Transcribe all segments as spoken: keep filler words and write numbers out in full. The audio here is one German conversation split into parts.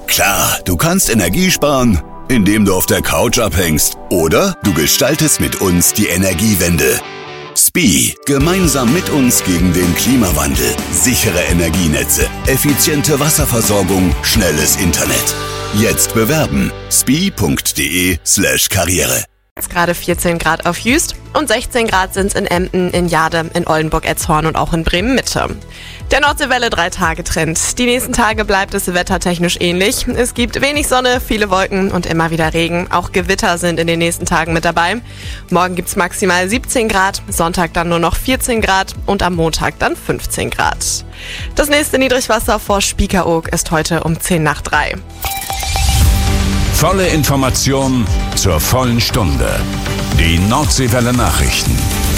Klar, du kannst Energie sparen, indem du auf der Couch abhängst. Oder du gestaltest mit uns die Energiewende. S P I, gemeinsam mit uns gegen den Klimawandel. Sichere Energienetze, effiziente Wasserversorgung, schnelles Internet. Jetzt bewerben. spi.de slash Karriere. Jetzt gerade vierzehn Grad auf Jüst und sechzehn Grad sind es in Emden, in Jade, in Oldenburg-Etzhorn und auch in Bremen-Mitte. Der Nordseewelle drei Tage Trend. Die nächsten Tage bleibt es wettertechnisch ähnlich. Es gibt wenig Sonne, viele Wolken und immer wieder Regen. Auch Gewitter sind in den nächsten Tagen mit dabei. Morgen gibt's maximal siebzehn Grad, Sonntag dann nur noch vierzehn Grad und am Montag dann fünfzehn Grad. Das nächste Niedrigwasser vor Spiekeroog ist heute um zehn nach drei. Volle Information zur vollen Stunde. Die Nordseewelle Nachrichten.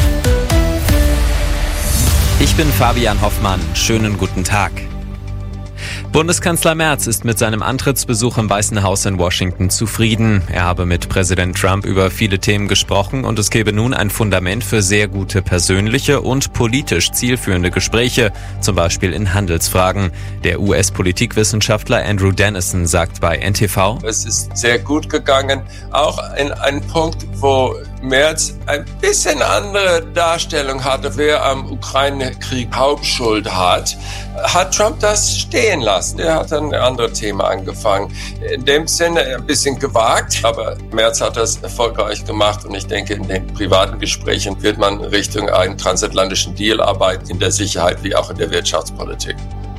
Ich bin Fabian Hoffmann. Schönen guten Tag. Bundeskanzler Merz ist mit seinem Antrittsbesuch im Weißen Haus in Washington zufrieden. Er habe mit Präsident Trump über viele Themen gesprochen und es gebe nun ein Fundament für sehr gute persönliche und politisch zielführende Gespräche, zum Beispiel in Handelsfragen. Der U S-Politikwissenschaftler Andrew Dennison sagt bei N T V: Es ist sehr gut gegangen, auch in einem Punkt, wo Merz ein bisschen andere Darstellung hatte, wer am Ukraine-Krieg Hauptschuld hat, hat Trump das stehen lassen. Er hat dann ein anderes Thema angefangen. In dem Sinne ein bisschen gewagt, aber Merz hat das erfolgreich gemacht und ich denke, in den privaten Gesprächen wird man Richtung einen transatlantischen Deal arbeiten, in der Sicherheit wie auch in der Wirtschaftspolitik.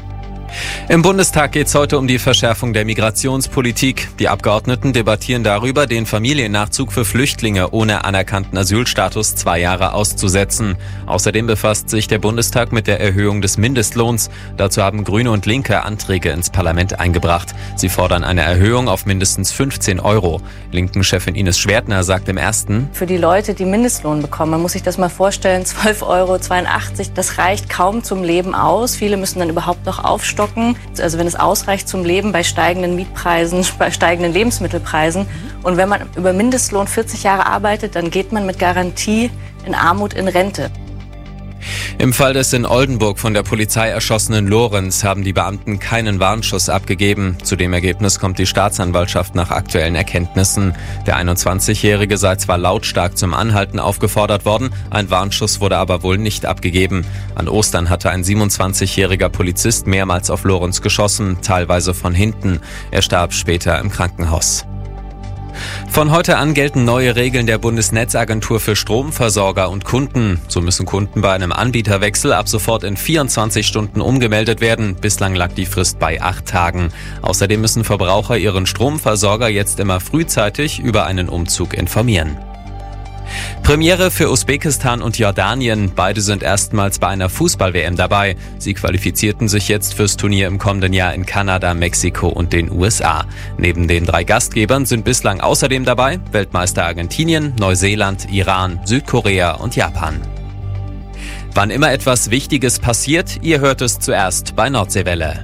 Im Bundestag geht es heute um die Verschärfung der Migrationspolitik. Die Abgeordneten debattieren darüber, den Familiennachzug für Flüchtlinge ohne anerkannten Asylstatus zwei Jahre auszusetzen. Außerdem befasst sich der Bundestag mit der Erhöhung des Mindestlohns. Dazu haben Grüne und Linke Anträge ins Parlament eingebracht. Sie fordern eine Erhöhung auf mindestens fünfzehn Euro. Linken-Chefin Ines Schwertner sagt im Ersten: Für die Leute, die Mindestlohn bekommen, man muss sich das mal vorstellen, zwölf Euro zweiundachtzig, das reicht kaum zum Leben aus. Viele müssen dann überhaupt noch aufstocken. Also wenn es ausreicht zum Leben bei steigenden Mietpreisen, bei steigenden Lebensmittelpreisen. Und wenn man über Mindestlohn vierzig Jahre arbeitet, dann geht man mit Garantie in Armut in Rente. Im Fall des in Oldenburg von der Polizei erschossenen Lorenz haben die Beamten keinen Warnschuss abgegeben. Zu dem Ergebnis kommt die Staatsanwaltschaft nach aktuellen Erkenntnissen. Der einundzwanzigjährige sei zwar lautstark zum Anhalten aufgefordert worden, ein Warnschuss wurde aber wohl nicht abgegeben. An Ostern hatte ein siebenundzwanzigjähriger Polizist mehrmals auf Lorenz geschossen, teilweise von hinten. Er starb später im Krankenhaus. Von heute an gelten neue Regeln der Bundesnetzagentur für Stromversorger und Kunden. So müssen Kunden bei einem Anbieterwechsel ab sofort in vierundzwanzig Stunden umgemeldet werden. Bislang lag die Frist bei acht Tagen. Außerdem müssen Verbraucher ihren Stromversorger jetzt immer frühzeitig über einen Umzug informieren. Premiere für Usbekistan und Jordanien. Beide sind erstmals bei einer Fußball-W M dabei. Sie qualifizierten sich jetzt fürs Turnier im kommenden Jahr in Kanada, Mexiko und den U S A. Neben den drei Gastgebern sind bislang außerdem dabei Weltmeister Argentinien, Neuseeland, Iran, Südkorea und Japan. Wann immer etwas Wichtiges passiert, ihr hört es zuerst bei Nordseewelle.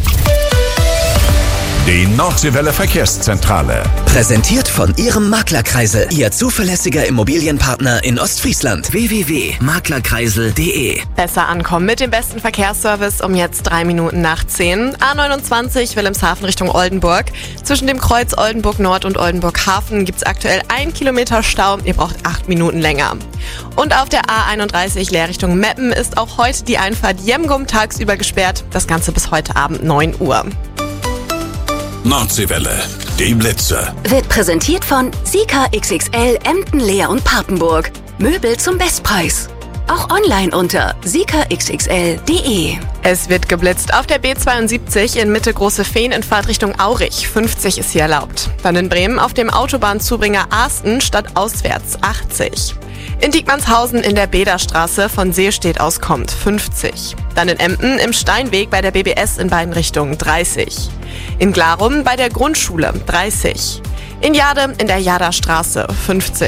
Die Nordseewelle Verkehrszentrale. Präsentiert von Ihrem Maklerkreisel, Ihr zuverlässiger Immobilienpartner in Ostfriesland. w w w punkt maklerkreisel punkt de. Besser ankommen mit dem besten Verkehrsservice um jetzt drei Minuten nach zehn. A neunundzwanzig Wilhelmshaven Richtung Oldenburg. Zwischen dem Kreuz Oldenburg Nord und Oldenburg Hafen gibt's aktuell ein Kilometer Stau. Ihr braucht acht Minuten länger. Und auf der A einunddreißig Leer Richtung Meppen ist auch heute die Einfahrt Jemgum tagsüber gesperrt. Das Ganze bis heute Abend neun Uhr. Nordseewelle, die Blitze. Wird präsentiert von Sika X X L Emden, Leer und Papenburg. Möbel zum Bestpreis. Auch online unter sika x x l punkt de. Es wird geblitzt auf der B zweiundsiebzig in Mitte Große Fehn in Fahrtrichtung Aurich. fünfzig ist hier erlaubt. Dann in Bremen auf dem Autobahnzubringer Arsten stadtauswärts achtzig. In Diekmannshausen in der Bederstraße von Seestedt aus kommt fünfzig. Dann in Emden im Steinweg bei der B B S in beiden Richtungen dreißig. In Glarum bei der Grundschule dreißig. In Jade in der Jaderstraße fünfzig.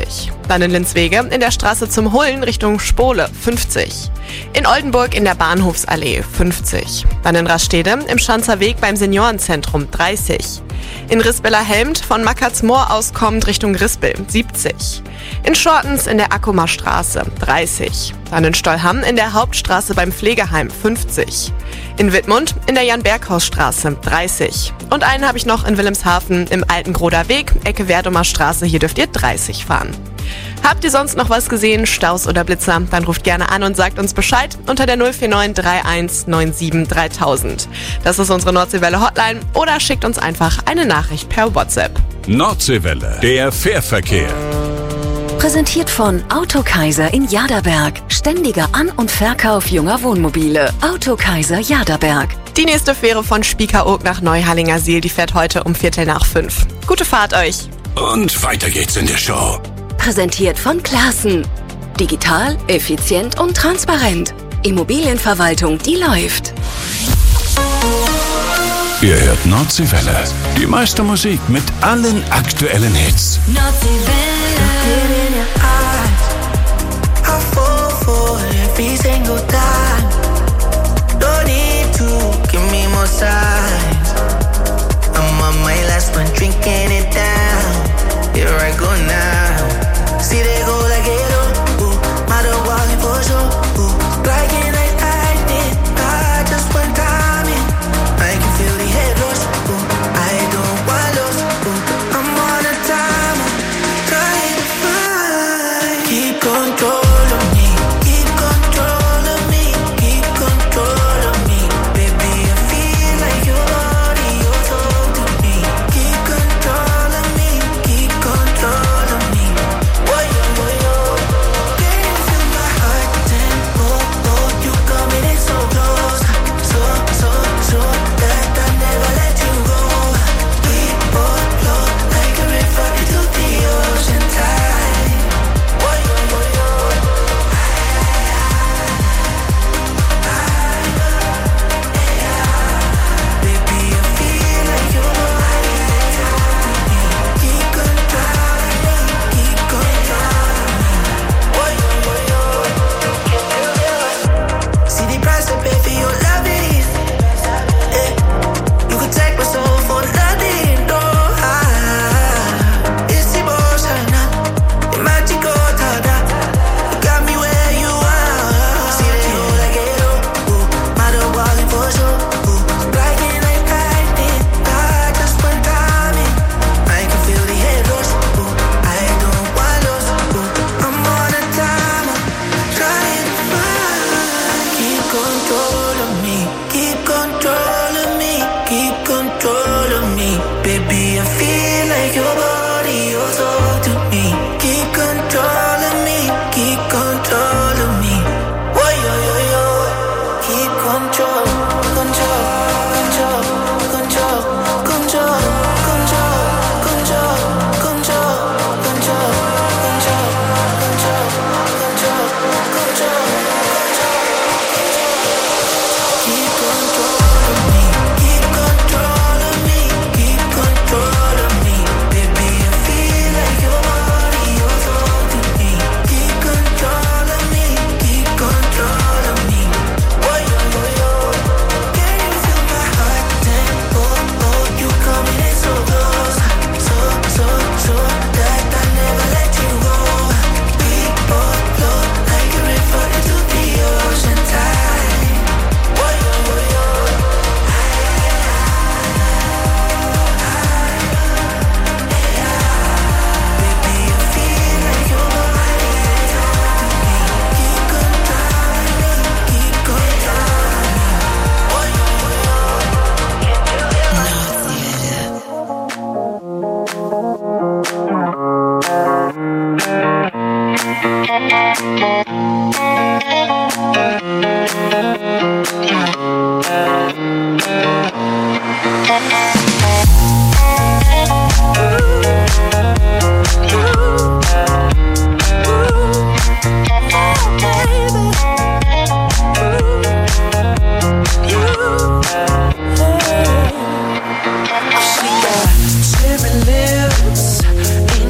Dann in Linswege in der Straße zum Hullen Richtung Spole fünfzig. In Oldenburg in der Bahnhofsallee fünfzig. Dann in Rastede im Schanzer Weg beim Seniorenzentrum dreißig. In Rispela-Helmt von Mackertsmoor aus kommend Richtung Rispel siebzig. In Schortens in der Ackumer Straße dreißig. Dann in Stollham in der Hauptstraße beim Pflegeheim fünfzig. In Wittmund in der Jan-Berghaus-Straße dreißig. Und einen habe ich noch in Wilhelmshaven im Altengroder Weg, Ecke Werdumer Straße. Hier dürft ihr dreißig fahren. Habt ihr sonst noch was gesehen, Staus oder Blitzer? Dann ruft gerne an und sagt uns Bescheid unter der null vier neun drei eins neun sieben dreitausend. Das ist unsere Nordseewelle Hotline oder schickt uns einfach eine Nachricht per WhatsApp. Nordseewelle, der Fährverkehr. Präsentiert von Autokaiser in Jaderberg. Ständiger An- und Verkauf junger Wohnmobile. Autokaiser Jaderberg. Die nächste Fähre von Spiekeroog nach Neuhallingersiel, die fährt heute um Viertel nach fünf. Gute Fahrt euch. Und weiter geht's in der Show. Präsentiert von Classen. Digital, effizient und transparent. Immobilienverwaltung, die läuft. Ihr hört Nordseewelle. Die meiste Musik mit allen aktuellen Hits. See they go like it, ooh, my dog walking for sure, ooh, like it like lightning, I just one time in, I can feel the head rush, ooh, I don't want lost, ooh, I'm on a timer, trying to find, keep control of me, keep control of me, keep control of me, baby I feel like your body, your soul to me, keep control of me, keep control of me.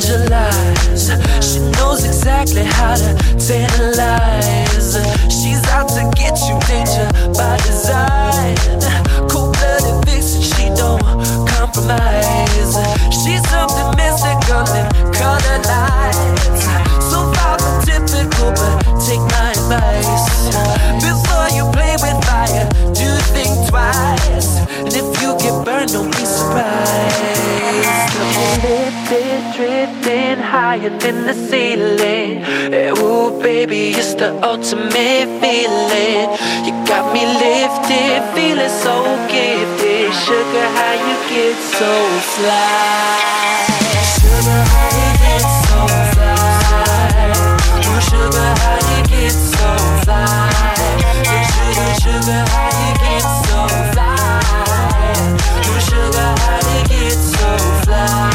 visualize. She knows exactly how to tantalize. She's out to get you, danger by design. Cold-blooded vixen, she don't compromise. She's something mystical in color lights. So far from typical, but take my advice. Before you play with fire, do think twice. And if you get burned, don't be surprised. Lifted, drifting higher than the ceiling. Ooh, baby, it's the ultimate feeling. You got me lifted, feeling so gifted. Sugar, how you get so fly? Sugar, how you get so fly? Ooh, sugar, how you get so fly? Sugar, sugar, how you get so fly? Ooh, sugar, how you get so fly?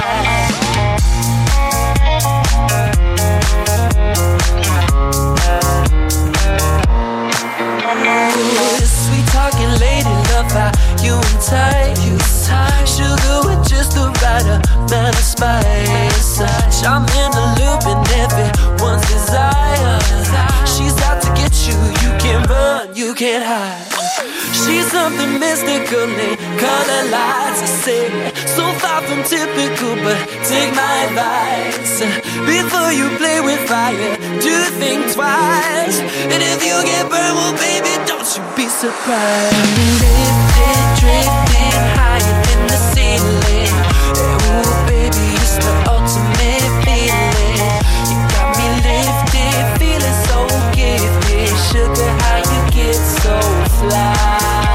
Ooh, sweet talking lady, love how you and tight. Sugar with just the right amount of spice. I'm in the loop and everyone's desire. She's out to get you, you can't run, you can't hide. She's something mystical in color lights. I say, so far from typical, but take my advice. Before you play with fire, do think twice. And if you get burned, well baby, don't you be surprised. Lifted, drifting higher than the ceiling. Ooh baby, it's the ultimate feeling. You got me lifted, feeling so gifted. Sugar, how you get so fly?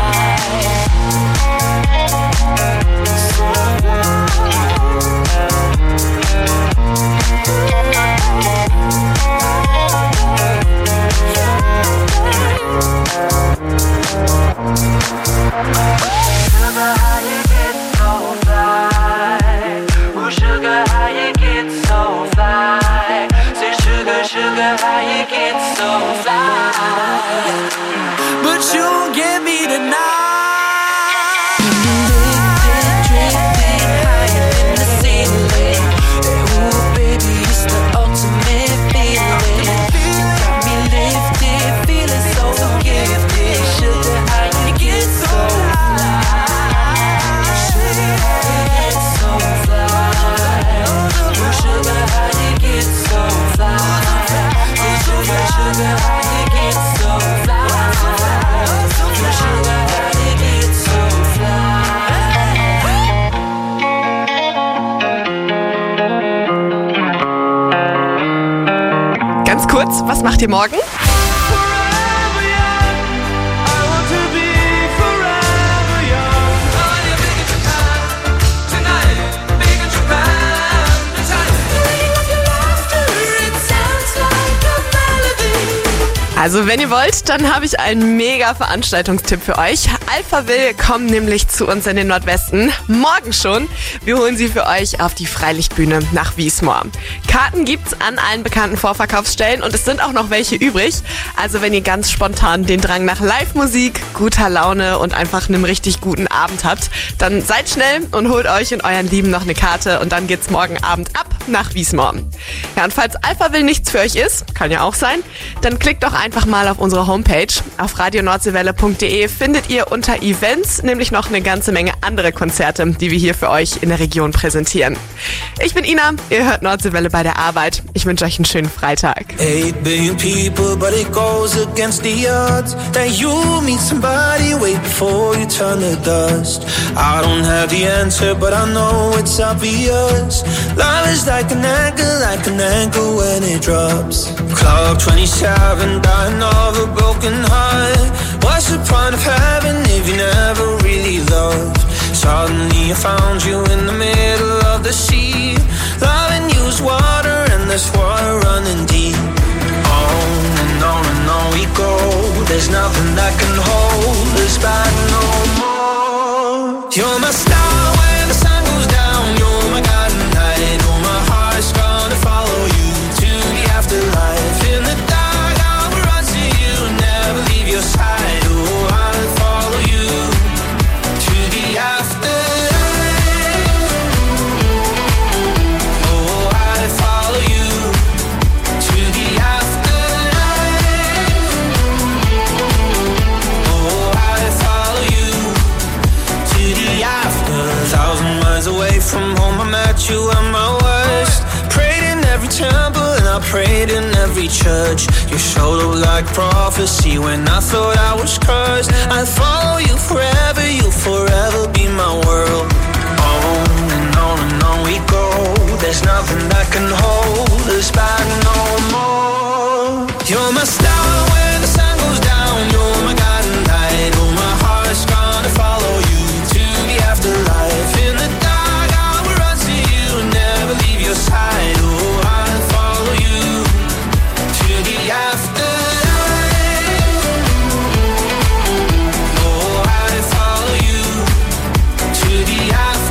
Sugar, how you get so fly? Ooh, sugar, how you get so fly? Say sugar, sugar, how you get so fly? But you won't get me tonight. Ganz kurz, was macht ihr morgen? Also wenn ihr wollt, dann habe ich einen mega Veranstaltungstipp für euch. Alphaville kommen nämlich zu uns in den Nordwesten. Morgen schon. Wir holen sie für euch auf die Freilichtbühne nach Wiesmoor. Karten gibt's an allen bekannten Vorverkaufsstellen und es sind auch noch welche übrig. Also wenn ihr ganz spontan den Drang nach Live-Musik, guter Laune und einfach einem richtig guten Abend habt, dann seid schnell und holt euch und euren Lieben noch eine Karte und dann geht's morgen Abend ab nach Wiesmoor. Ja, und falls Alphaville nichts für euch ist, kann ja auch sein, dann klickt doch einfach mal auf unsere Homepage. Auf radio nordseewelle punkt de findet ihr unter Events nämlich noch eine ganze Menge andere Konzerte, die wir hier für euch in der Region präsentieren. Ich bin Ina, ihr hört Nordseewelle bei der Arbeit. Ich wünsche euch einen schönen Freitag. Eight billion people, but it goes against the odds that you meet somebody way before you turn to dust. I don't have the answer, but I know it's obvious. Love is like an anchor, like an anchor when it drops. Club twenty-seven, dying of a broken heart. What's the point of having if you never really loved? Suddenly I found you in the middle of the sea. Loving you is water and there's water running deep. On and on and on we go. There's nothing that can hold us back no more. You're my star when the sun goes down. You're my guiding light. Oh, my heart's gonna follow you to the afterlife. In the dark I will run to you, never leave your side. Oh, I'll follow you to the afterlife. Oh, miles away from home, I met you at my worst. Prayed in every temple and I prayed in every church. Your show looked like prophecy when I thought I was cursed. I'd follow you forever, you'll forever be my world. On and on and on we go. There's nothing that can hold us back no more. You're my star when the sun goes down. You're my guiding light. Oh, my heart's gonna follow you to the afterlife. In the dark I will run to you and never leave your side. Oh, I'll follow you to the afterlife. Oh, I'll follow you to the afterlife.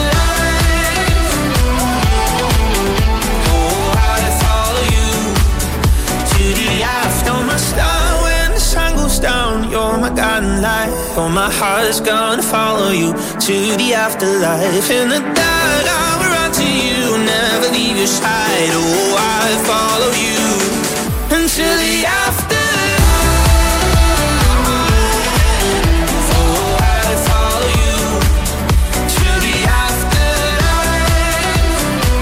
Down, you're my guiding light. Oh, my heart's gonna follow you to the afterlife. In the dark, I will run to you, never leave your side. Oh, I'll follow you until the afterlife. Oh, I'll follow you to the afterlife.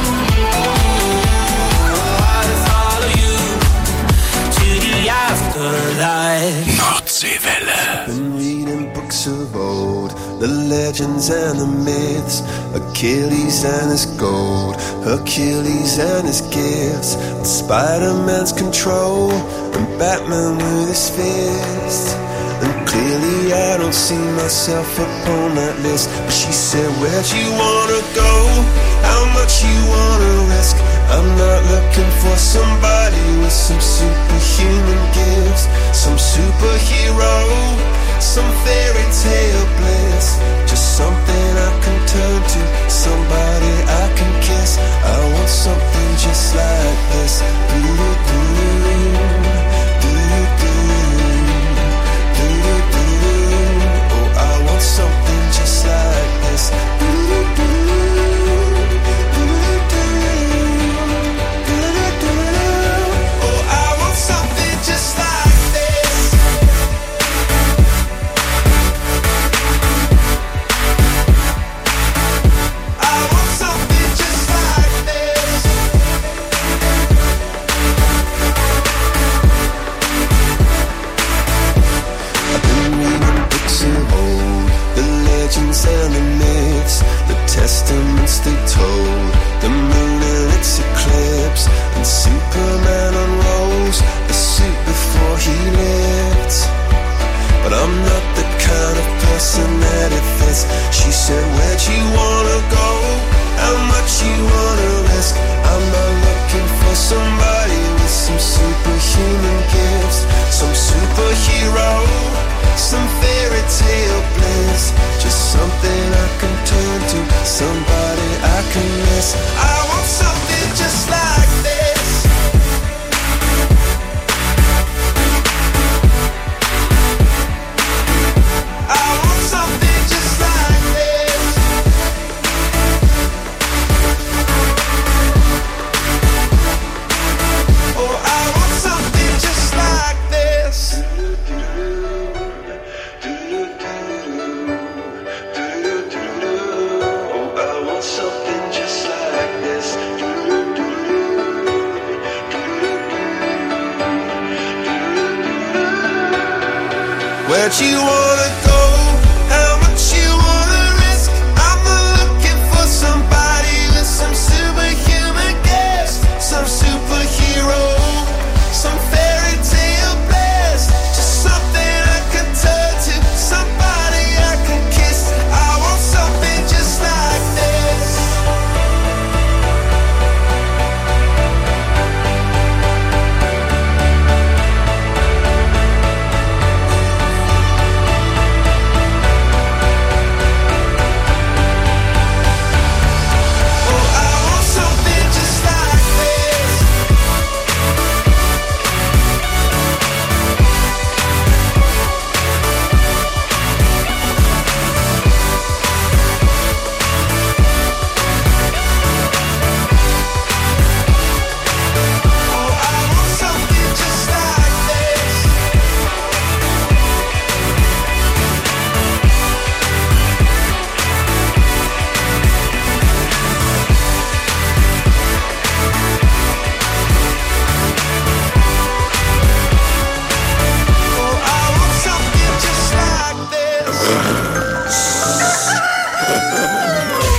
Oh, I'll follow you to the afterlife. Nordseewelle. Been reading books of old, the legends and the myths, Achilles and his gold, Hercules and his gifts, and Spider-Man's control, and Batman with his fist. And clearly I don't see myself upon that list. But she said, where'd you wanna go? How much you wanna risk? I'm not looking for somebody with some superhuman gifts, some superhero, some fairy tale bliss. Just something I can turn to, somebody I can kiss. I want something just like this. Do-do-do, do-do-do, do-do-do. Oh, I want something just like this. Do-do-do. And the myths, the testaments they told, the moon and its eclipse, and Superman unrolls the suit before he lived. But I'm not the kind of person that it fits. She said, where'd you wanna go? How much you wanna risk? I'm not looking for somebody with some superhuman gifts, some superhero, some fairy tale bliss. Just something I can turn to, somebody I can miss. I want something just like this. I want something just like this. Oh, I want something just like this. Something just like this. Where'd you wanna go? How much you wanna risk? I'm not looking for somebody with some superhuman gifts, some superhero, some fairy tale bliss. Just something I can turn to, somebody I can kiss. I want something just like this.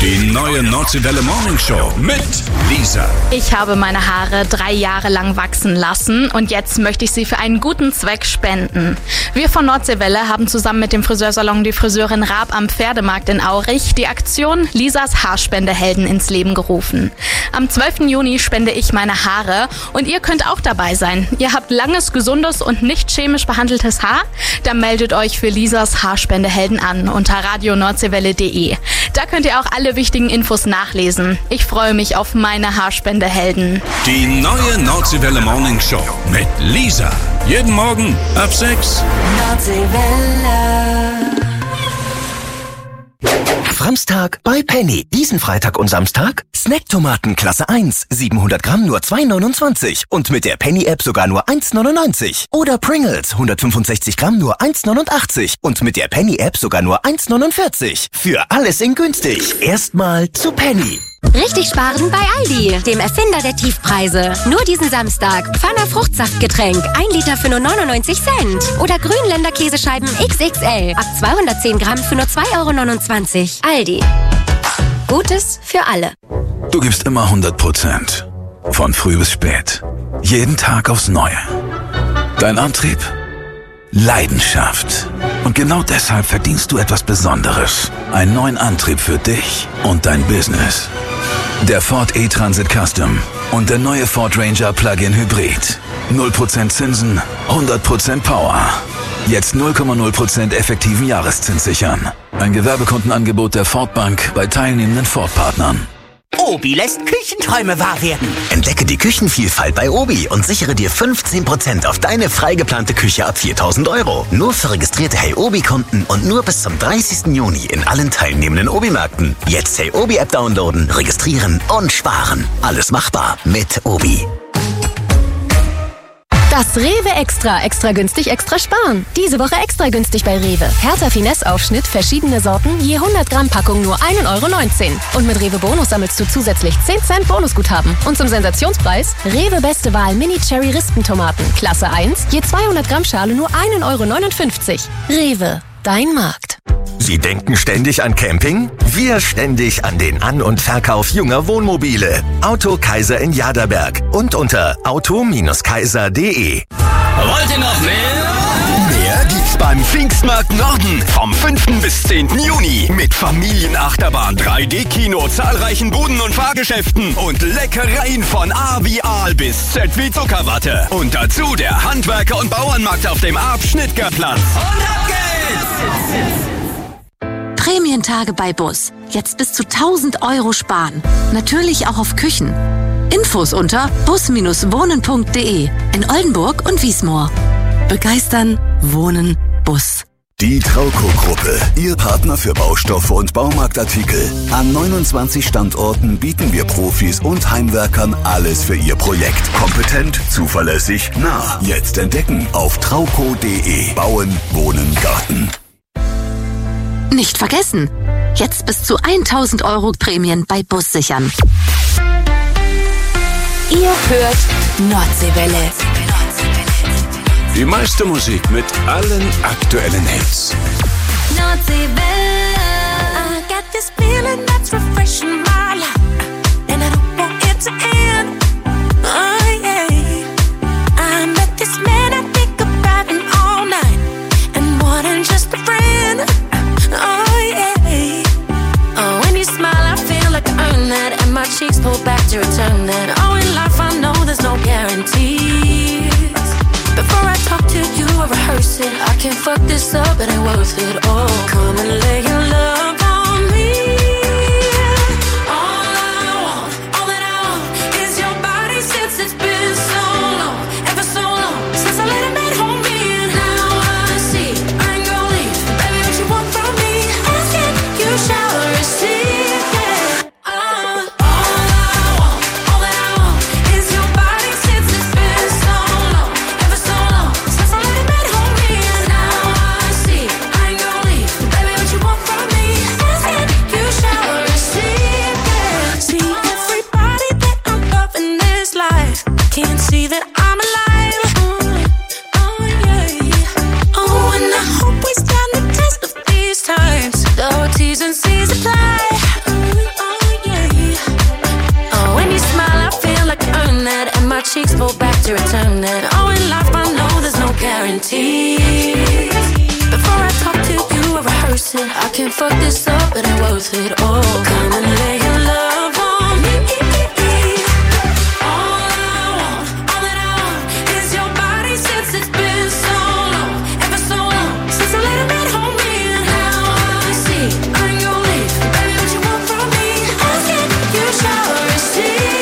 Die neue Nordseewelle Morning Show mit Lisa. Ich habe meine Haare drei Jahre lang wachsen lassen und jetzt möchte ich sie für einen guten Zweck spenden. Wir von Nordseewelle haben zusammen mit dem Friseursalon Die Friseurin Raab am Pferdemarkt in Aurich die Aktion Lisas Haarspendehelden ins Leben gerufen. Am zwölften Juni spende ich meine Haare und ihr könnt auch dabei sein. Ihr habt langes, gesundes und nicht chemisch behandeltes Haar? Dann meldet euch für Lisas Haarspendehelden an unter radio nordseewelle punkt de. Da könnt ihr auch alle wichtigen Infos nachlesen. Ich freue mich auf meine Haarspendehelden. Die neue Nordseewelle Morning Show mit Lisa. Jeden Morgen ab sechs. Nordseewelle. Framstag bei Penny. Diesen Freitag und Samstag Snacktomaten Klasse eins. siebenhundert Gramm nur zwei neunundzwanzig. Und mit der Penny-App sogar nur eins neunundneunzig. Oder Pringles hundertfünfundsechzig Gramm nur eins neunundachtzig. Und mit der Penny-App sogar nur eins neunundvierzig. Für alles in günstig. Erstmal zu Penny. Richtig sparen bei Aldi, dem Erfinder der Tiefpreise. Nur diesen Samstag. Pfanner Fruchtsaftgetränk, ein Liter für nur neunundneunzig Cent. Oder Grünländer Käsescheiben X X L, ab zweihundertzehn Gramm für nur zwei Euro neunundzwanzig. Aldi. Gutes für alle. Du gibst immer hundert Prozent. Von früh bis spät. Jeden Tag aufs Neue. Dein Antrieb? Leidenschaft. Und genau deshalb verdienst du etwas Besonderes. Einen neuen Antrieb für dich und dein Business. Der Ford E-Transit Custom und der neue Ford Ranger Plug-in Hybrid. null Prozent Zinsen, hundert Prozent Power. Jetzt null Komma null Prozent effektiven Jahreszins sichern. Ein Gewerbekundenangebot der Ford Bank bei teilnehmenden Ford-Partnern. Obi lässt Küchenträume wahr werden. Entdecke die Küchenvielfalt bei Obi und sichere dir fünfzehn Prozent auf deine frei geplante Küche ab viertausend Euro. Nur für registrierte Hey Obi-Kunden und nur bis zum dreißigsten Juni in allen teilnehmenden Obi-Märkten. Jetzt Hey Obi-App downloaden, registrieren und sparen. Alles machbar mit Obi. Das Rewe Extra. Extra günstig, extra sparen. Diese Woche extra günstig bei Rewe. Hertha Finesse-Aufschnitt, verschiedene Sorten, je hundert Gramm Packung nur ein Euro neunzehn. Und mit Rewe Bonus sammelst du zusätzlich zehn Cent Bonusguthaben. Und zum Sensationspreis Rewe Beste Wahl Mini Cherry Rispentomaten. Klasse eins, je zweihundert Gramm Schale nur ein Euro neunundfünfzig. Rewe, dein Markt. Sie denken ständig an Camping? Wir ständig an den An- und Verkauf junger Wohnmobile. Auto Kaiser in Jaderberg und unter auto Kaiser punkt de. Wollt ihr noch mehr? Mehr gibt's beim Pfingstmarkt Norden vom fünften bis zehnten Juni mit Familienachterbahn, drei D Kino, zahlreichen Buden- und Fahrgeschäften und Leckereien von A wie Aal bis Z wie Zuckerwatte. Und dazu der Handwerker- und Bauernmarkt auf dem Abschnittgerplatz. Und ab geht's! Prämientage bei Bus. Jetzt bis zu tausend Euro sparen. Natürlich auch auf Küchen. Infos unter bus wohnen punkt de in Oldenburg und Wiesmoor. Begeistern, wohnen, Bus. Die Trauco-Gruppe, Ihr Partner für Baustoffe und Baumarktartikel. An neunundzwanzig Standorten bieten wir Profis und Heimwerkern alles für Ihr Projekt. Kompetent, zuverlässig, nah. Jetzt entdecken auf trauco punkt de. Bauen, Wohnen, Garten. Nicht vergessen, jetzt bis zu tausend Euro Prämien bei Bus sichern. Ihr hört Nordseewelle. Die meiste Musik mit allen aktuellen Hits. Nordseewelle. I got this feeling that's refreshing my life, and I don't want it to end. Oh yeah. I met this man, I think about him all night, and more than just a friend. Oh yeah. Oh, when you smile, I feel like I earned that, and my cheeks pull back to return that. Oh, in life I know there's no guarantees. Before I talk to you, I rehearse it. I can't fuck this up, it ain't worth it. Oh, come and lay your love on me. All I want, all that I want is your body since it's been so long, ever so long since I let a man hold me. And now I see I ain't gonna leave, baby, what you want from me? Ask it, you shall receive it. Uh, all I want, all that I want is your body since it's been so long, ever so long since I let a man hold me. And now I see I ain't gonna leave, baby, what you want from me? Ask it, you shall receive it. See everybody that I'm loving this life, can't see that I'm alive. Oh yeah. Oh, and I hope we stand the test of these times. The T's and C's apply. Oh, guaranteed. Before I talk to you, I rehearse it. I can't fuck this up, it ain't worth it. Oh, come and lay your love on me. All I want, all that I want is your body since it's been so long, ever so long since I let a man hold me. And now I see I ain't gon' leave, baby, what you want from me? Ask it, you shall receive.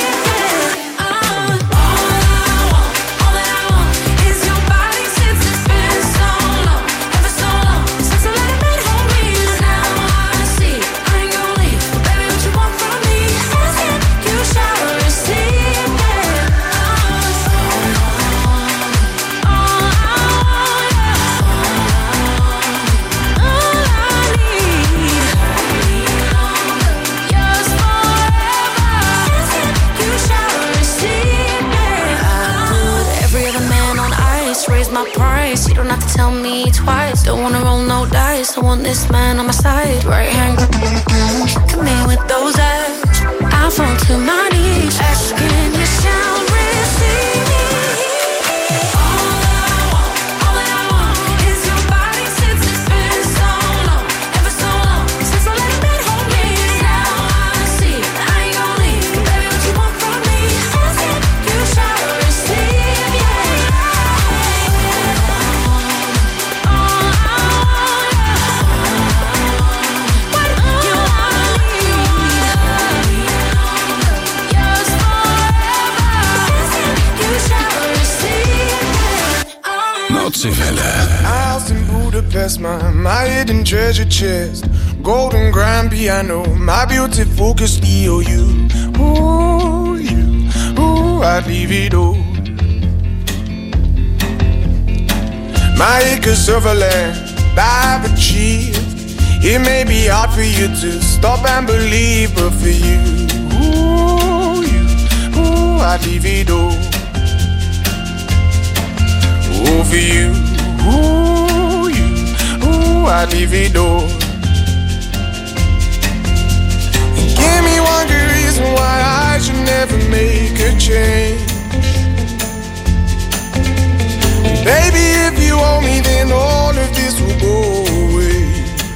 My price, you don't have to tell me twice. Don't wanna roll no dice, I want this man on my side. Right hand, come in with those abs. I fall to my knees, asking you shall receive. House in Budapest, my, my hidden treasure chest. Golden grand piano, my beautiful Castillo. You, ooh, you, ooh, I'd leave it all. My acres of land I've achieved. It may be hard for you to stop and believe, but for you, ooh, you, ooh, I'd leave it all. Ooh, for you, ooh, you, ooh, I'd leave it all. Give me one good reason why I should never make a change. Baby, if you owe me, then all of this will go away.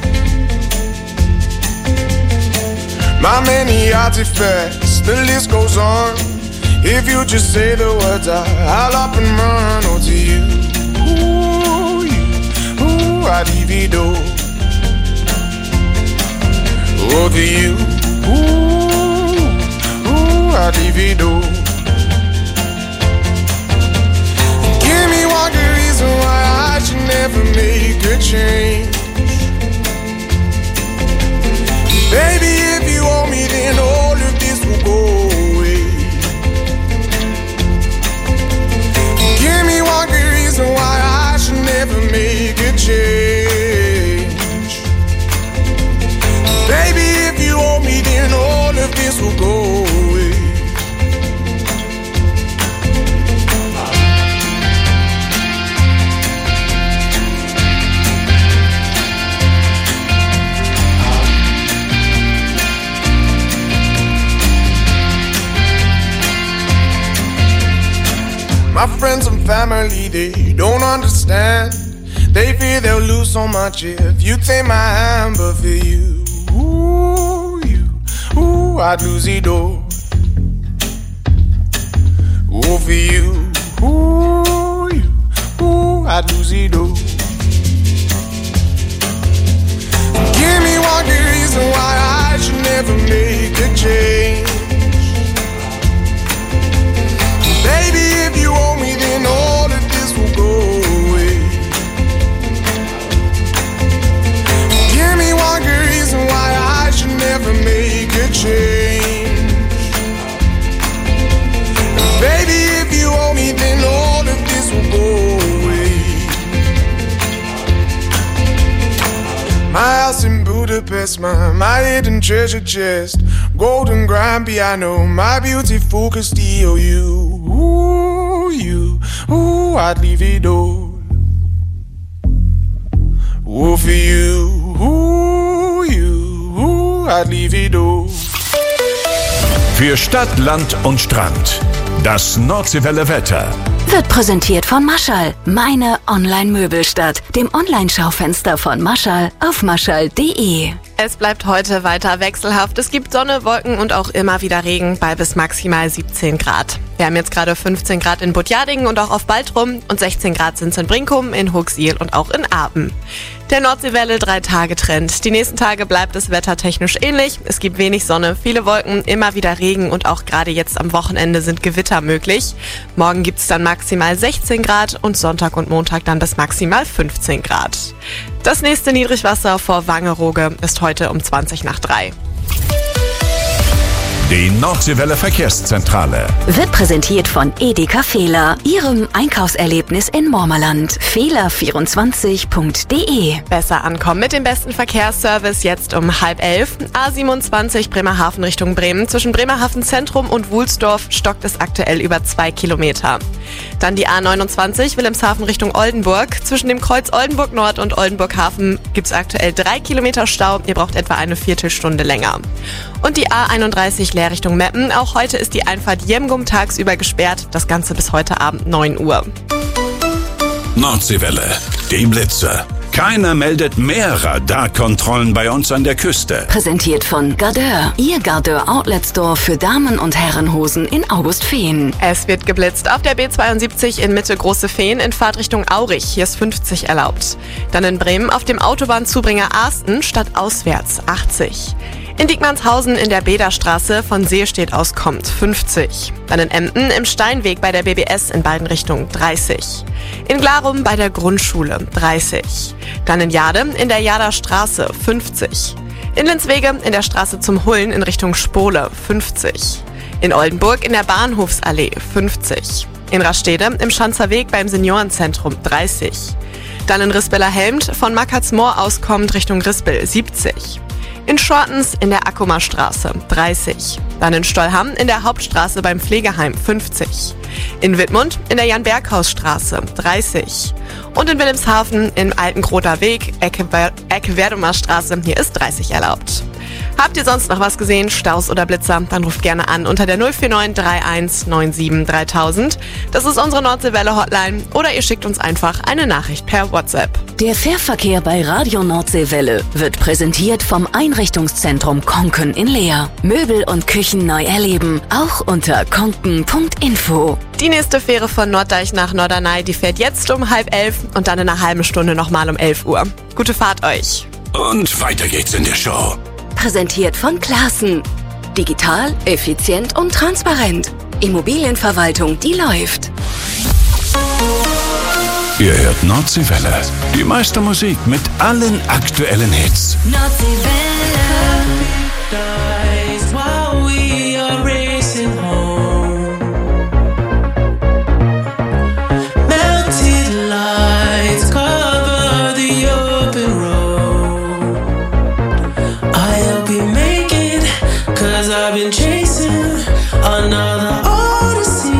My many artifacts, the list goes on. If you just say the words, I, I'll up and run. Oh, to you, ooh, you, ooh, I'd leave it all. Oh, to you, ooh, ooh, I'd leave it all. Give me one good reason why I should never make a change. Baby, if you owe me, then all of this will go away. Give me one good reason why I should never make a change. Baby, if you owe me, then all of this will go away. My friends and family, they don't understand. They fear they'll lose so much if you take my hand. But for you, ooh, you, ooh, I'd lose it all. Ooh, for you, ooh, you, ooh, I'd lose it all. Give me one good reason why I should never make a change. Baby, if you owe me, then all of this will go away. Give me one good reason why I should never make a change. Baby, if you owe me, then all of this will go away. My house in Budapest, my, my hidden treasure chest. Golden grand piano, my beautiful Castillo. You, ooh, you, ooh, I'd leave it all. Ooh, for you, ooh, you, ooh, I'd leave it all. Für Stadt, Land und Strand. Das Nordseewelle Wetter. wird präsentiert von Maschall, meine Online-Möbelstadt, dem Online-Schaufenster von Maschall auf maschall punkt de. Es bleibt heute weiter wechselhaft. Es gibt Sonne, Wolken und auch immer wieder Regen bei bis maximal siebzehn Grad. Wir haben jetzt gerade fünfzehn Grad in Budjadingen und auch auf Baltrum und sechzehn Grad sind es in Brinkum, in Hooksiel und auch in Apen. Der Nordseewelle drei Tage Trend. Die nächsten Tage bleibt es wettertechnisch ähnlich. Es gibt wenig Sonne, viele Wolken, immer wieder Regen und auch gerade jetzt am Wochenende sind Gewitter möglich. Morgen gibt es dann maximal sechzehn Grad und Sonntag und Montag dann bis maximal fünfzehn Grad. Das nächste Niedrigwasser vor Wangerooge ist heute um zwanzig nach drei. Die Nordseewelle Verkehrszentrale wird präsentiert von Edeka Fehler, Ihrem Einkaufserlebnis in Mormerland. Fehler vierundzwanzig punkt de. Besser ankommen mit dem besten Verkehrsservice jetzt um halb elf. A siebenundzwanzig Bremerhaven Richtung Bremen. Zwischen Bremerhaven Zentrum und Wulsdorf stockt es aktuell über zwei Kilometer. Dann die A neunundzwanzig Wilhelmshaven Richtung Oldenburg. Zwischen dem Kreuz Oldenburg Nord und Oldenburg Hafen gibt es aktuell drei Kilometer Stau. Ihr braucht etwa eine Viertelstunde länger. Und die A einunddreißig Leer Richtung Meppen. Auch heute ist die Einfahrt Jemgum tagsüber gesperrt. Das Ganze bis heute Abend neun Uhr. Nordseewelle, die Blitze. Keiner meldet mehr Radarkontrollen bei uns an der Küste. Präsentiert von Gardeur, Ihr Gardeur Outlet Store für Damen- und Herrenhosen in Augustfehn. Es wird geblitzt auf der B zweiundsiebzig in Mitte Große Fehn in Fahrtrichtung Aurich. Hier ist fünfzig erlaubt. Dann in Bremen auf dem Autobahnzubringer Arsten statt auswärts achtzig. In Diekmannshausen in der Bederstraße von Seestedt aus kommt fünfzig. Dann in Emden im Steinweg bei der B B S in beiden Richtungen dreißig. In Glarum bei der Grundschule dreißig. Dann in Jade in der Jader Straße fünfzig. In Linswege in der Straße zum Hullen in Richtung Spole fünfzig. In Oldenburg in der Bahnhofsallee fünfzig. In Rastede im Schanzer Weg beim Seniorenzentrum dreißig. Dann in Rispellerhelmt von Mackartsmoor aus kommt Richtung Rispel siebzig. In Schortens in der Ackumer Straße dreißig. Dann in Stollham in der Hauptstraße beim Pflegeheim fünfzig. In Wittmund in der Jan-Berghaus-Straße dreißig. Und in Wilhelmshaven im Altengroter Weg, Ecke, Ecke Werdumer Straße, hier ist dreißig erlaubt. Habt ihr sonst noch was gesehen, Staus oder Blitzer, dann ruft gerne an unter der null vier neun drei eins neun sieben dreitausend. Das ist unsere Nordseewelle-Hotline oder ihr schickt uns einfach eine Nachricht per WhatsApp. Der Fährverkehr bei Radio Nordseewelle wird präsentiert vom Einrichtungszentrum Konken in Leer. Möbel und Küchen neu erleben, auch unter konken punkt info. Die nächste Fähre von Norddeich nach Norderney, die fährt jetzt um halb elf und dann in einer halben Stunde nochmal um elf Uhr. Gute Fahrt euch. Und weiter geht's in der Show. Präsentiert von Classen. Digital, effizient und transparent. Immobilienverwaltung, die läuft. Ihr hört Nordseewelle. Die meiste Musik mit allen aktuellen Hits. I've been chasing another odyssey.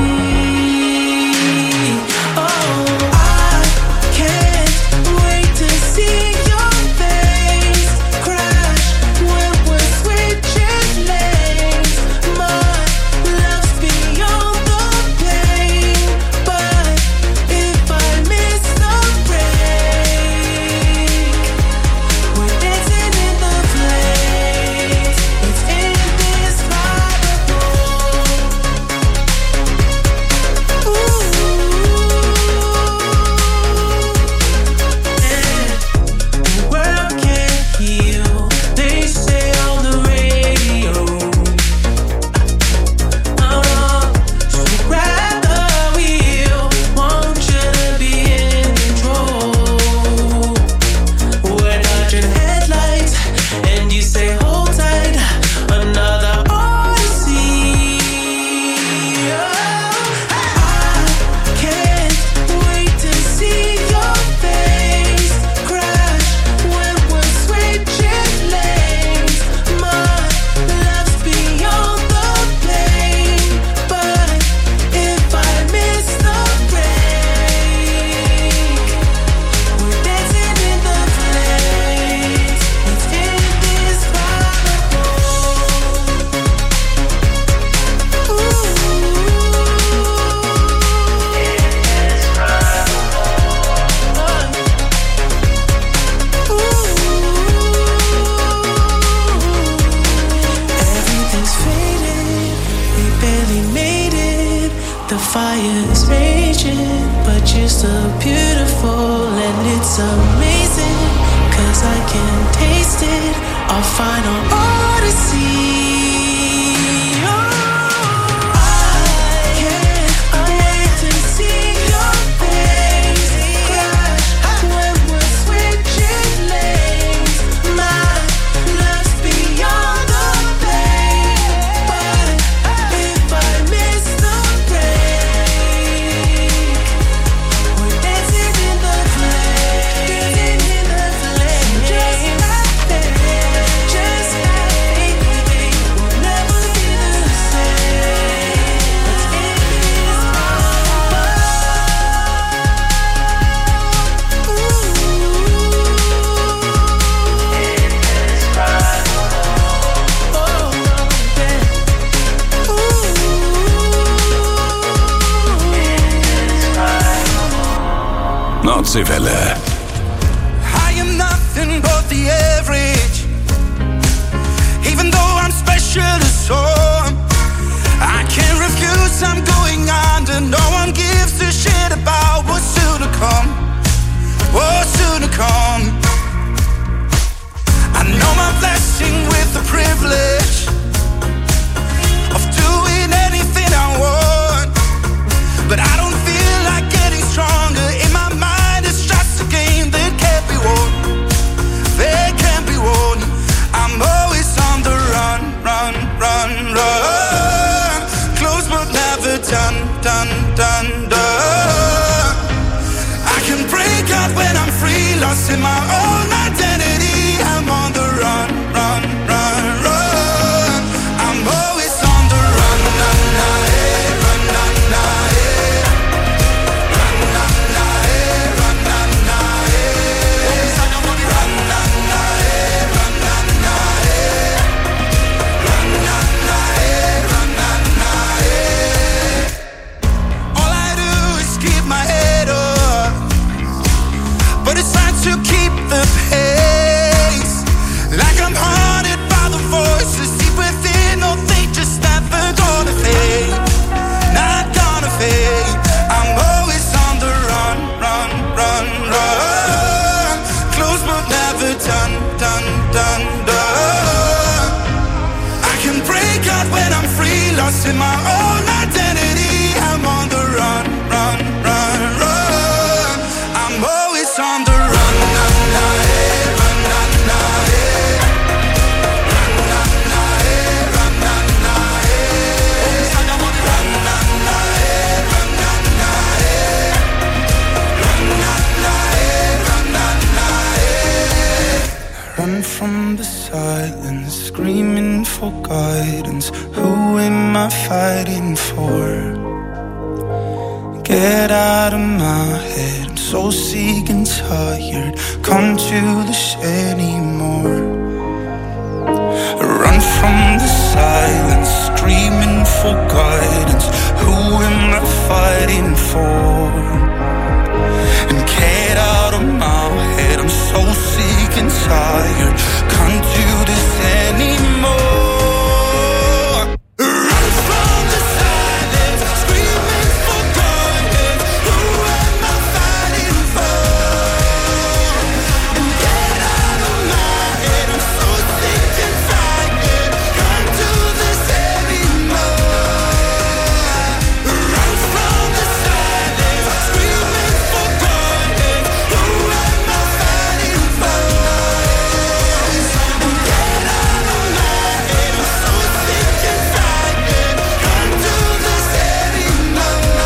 Oh, I can't wait to see your face crash when we're switching lanes. My love's beyond the pain, but if I miss the break, we're dancing in the flames. It's in fire's raging, but you're still beautiful and it's amazing, 'cause I can taste it, our final odyssey. Nordseewelle. I am nothing but the average, even though I'm special to some. I can't refuse, I'm going under. No one gives a shit about what's soon to come, what's soon to come. I know my blessing with the privilege of doing anything I want, but I don't feel like getting stronger. In my mind it's just a game that can't be won, that can't be won. I'm always on the run, run, run, run. Close but never done, done, done, done. I can break out when I'm free, lost in my own identity. I'm on the run, run, run, run. I'm always on the run, na, na, eh, run, na, na, eh. Run, na, na, eh, run, na, na, eh. Run, na, na, eh, run, na, na, eh. Run, na, na, eh, run, na, na, eh. All I do is keep my head up, but it's hard to keep the pace. Like I'm haunted by the voices deep within. Oh, they just never gonna fade, not gonna fade. I'm always on the run, run, run, run. Close but never done, done, done, done. I can break out when I'm free, lost in my own identity. I'm on the run, run, run, run. I'm always on the run, na, na, eh, run, na, na, eh. Run, na, na, eh, run, na, na, eh. Run, na, na, eh, run, na, na, eh. Run, na, na, eh, run, na, na, eh. Run from the silence, screaming for guidance. Who am I fighting for? Get out of my head, I'm so sick and tired. Come to this anymore. Run from the silence, screaming for guidance. Who am I fighting for? And get out of my head, I'm so sick and tired. Can't do this anymore. Run from the silence, screaming for guidance. Who am I fighting for? And get out of my head, I'm so sick and tired. Can't do this anymore. Run from the silence, screaming for guidance. Who am I fighting for? And get out of my head, I'm so sick and tired. Can't do this anymore.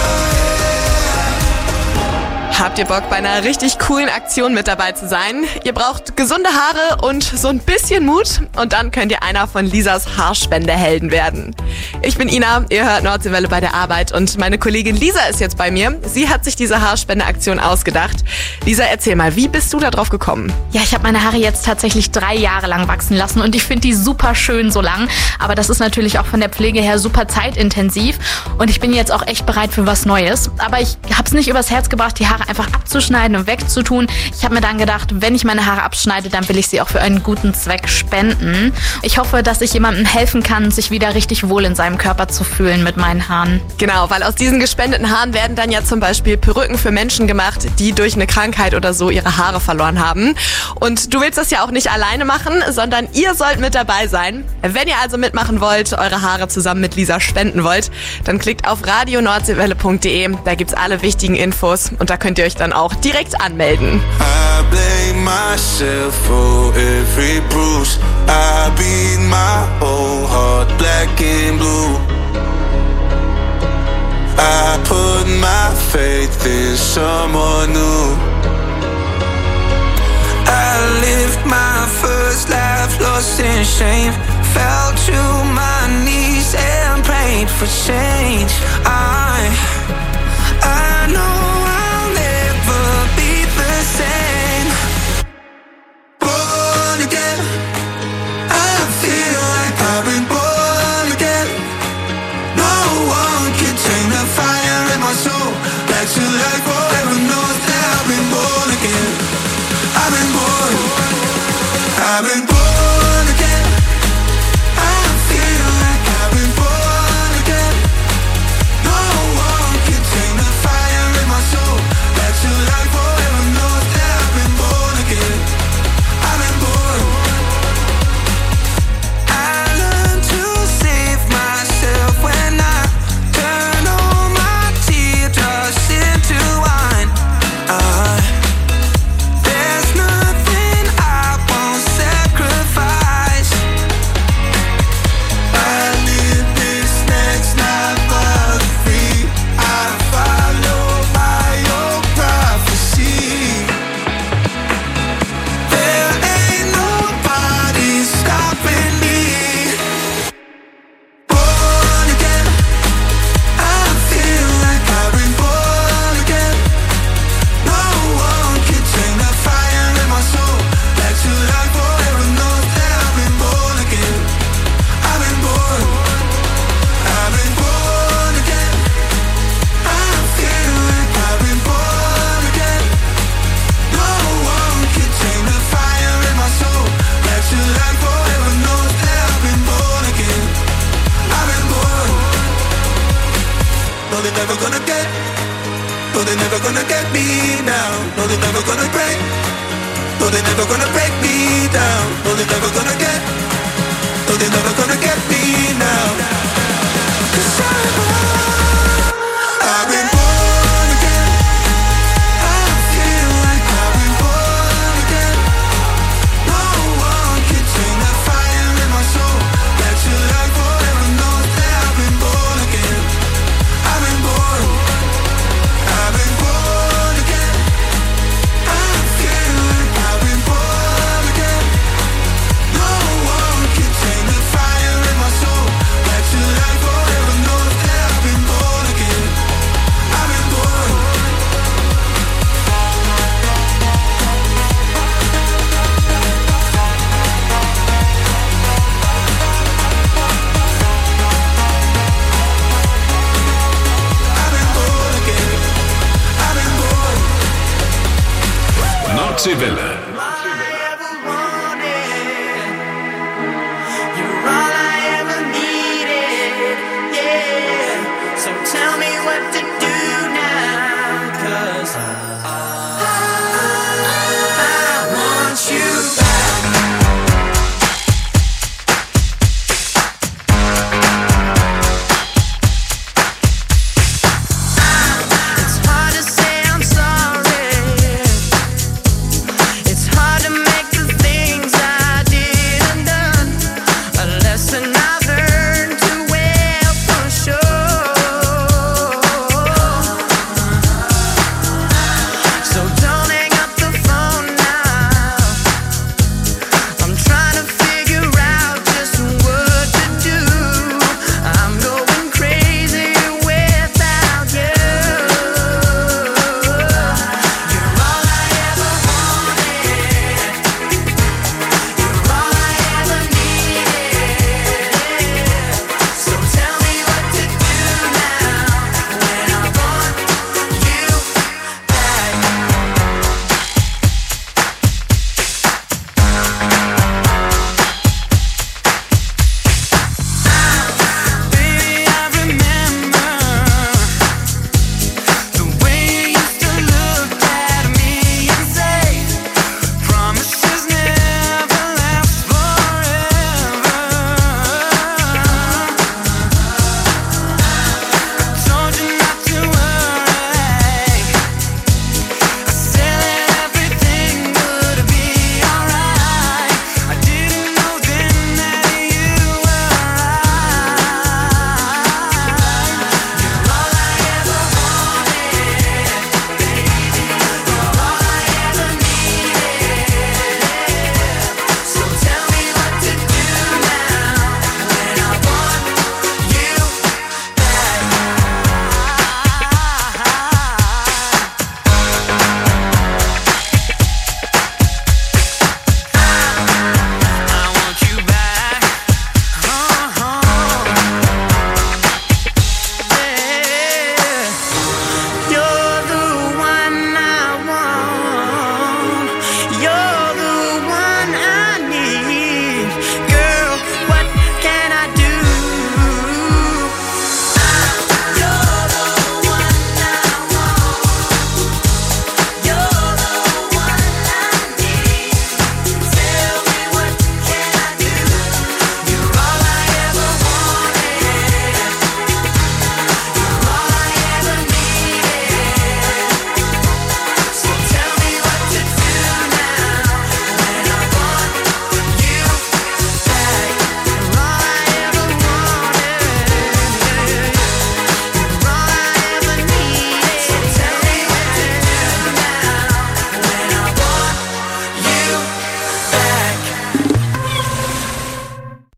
Habt ihr Bock, bei einer richtig coolen Aktion mit dabei zu sein? Ihr braucht gesunde Haare und so ein bisschen Mut und dann könnt ihr einer von Lisas Haarspendehelden werden. Ich bin Ina, ihr hört Nordseewelle bei der Arbeit und meine Kollegin Lisa ist jetzt bei mir. Sie hat sich diese Haarspendeaktion ausgedacht. Lisa, erzähl mal, wie bist du da drauf gekommen? Ja, ich habe meine Haare jetzt tatsächlich drei Jahre lang wachsen lassen und ich finde die super schön so lang. Aber das ist natürlich auch von der Pflege her super zeitintensiv und ich bin jetzt auch echt bereit für was Neues. Aber ich habe es nicht übers Herz gebracht, die Haare einfach einfach abzuschneiden und wegzutun. Ich habe mir dann gedacht, wenn ich meine Haare abschneide, dann will ich sie auch für einen guten Zweck spenden. Ich hoffe, dass ich jemandem helfen kann, sich wieder richtig wohl in seinem Körper zu fühlen mit meinen Haaren. Genau, weil aus diesen gespendeten Haaren werden dann ja zum Beispiel Perücken für Menschen gemacht, die durch eine Krankheit oder so ihre Haare verloren haben. Und du willst das ja auch nicht alleine machen, sondern ihr sollt mit dabei sein. Wenn ihr also mitmachen wollt, eure Haare zusammen mit Lisa spenden wollt, dann klickt auf radio nordseewelle punkt de. Da gibt's alle wichtigen Infos und da könnt ihr euch dann auch direkt anmelden. I blame myself for every bruise. I beat my whole heart black and blue. I put my faith in someone new. I lived my first life lost in shame. Fell to my knees and prayed for change. I, I know I'll never be the same. Born again, I feel like I've been born again. No one can tame the fire in my soul. Back to life forever knows that I've been born again. I've been born, I've been born. Nordseewelle.